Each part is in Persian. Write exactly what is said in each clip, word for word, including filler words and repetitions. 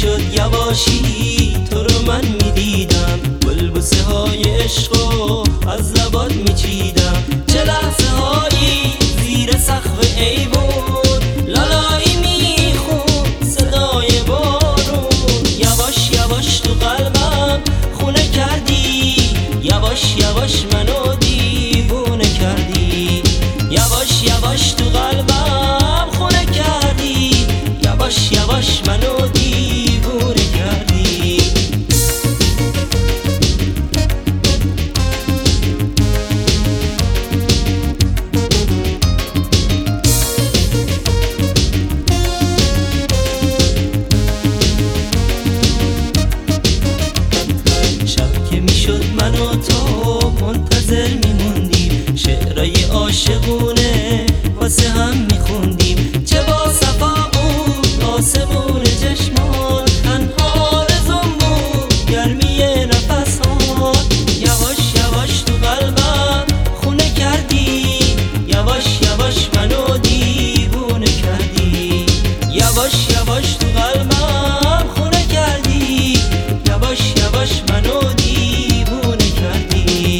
میشد یواشی تو رو من میدیدم، بلبوسه های عشقو از لبات میچیدم. چه لحظه هایی زیر سقف ایوون لالایی میخون صدای بارون. یواش یواش تو قلبم خونه کردی، یواش یواش منو دیوونه کردی. یواش یواش تو قلبم خونه کردی، یواش یواش منو دیوونه کردی. شب که میشد من و تو منتظر میموندیم، شعرهای عاشقونه واسه هم میخوندیم. چه با صفا بود آسمون چشمان، تنها آرزوم بود گرمی نفسات. یواش یواش تو قلبم خونه کردی، یواش یواش منو دیوونه کردی. یواش یواش تو قلبم خونه کردی، یواش یواش منو دیوونه کردی.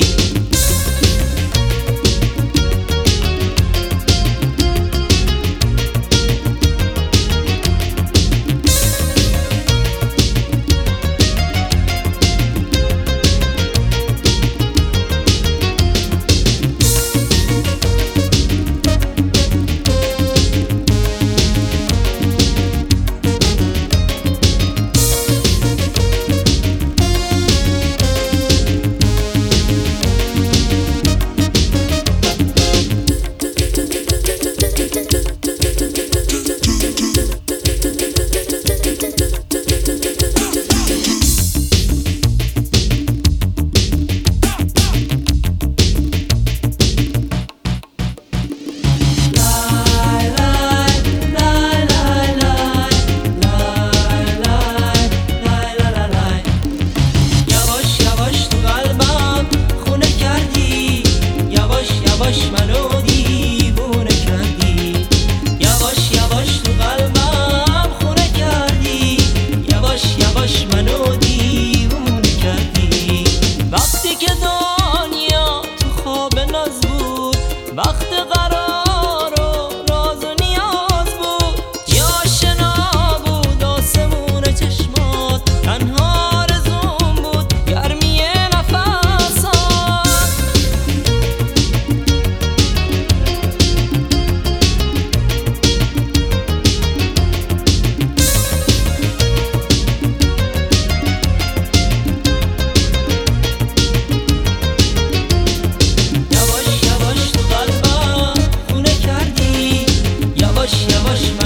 یواش منو دیوونه کردی، یواش یواش تو قلبم خونه کردی، یواش یواش منو دیوونه کردی. وقتی که دنیا تو خواب ناز بود، وقت قرار و راز و نیاز بود، یا آشنا بود آسمون چشمات، تنها آرزوم بود گرمی نفسات. یواش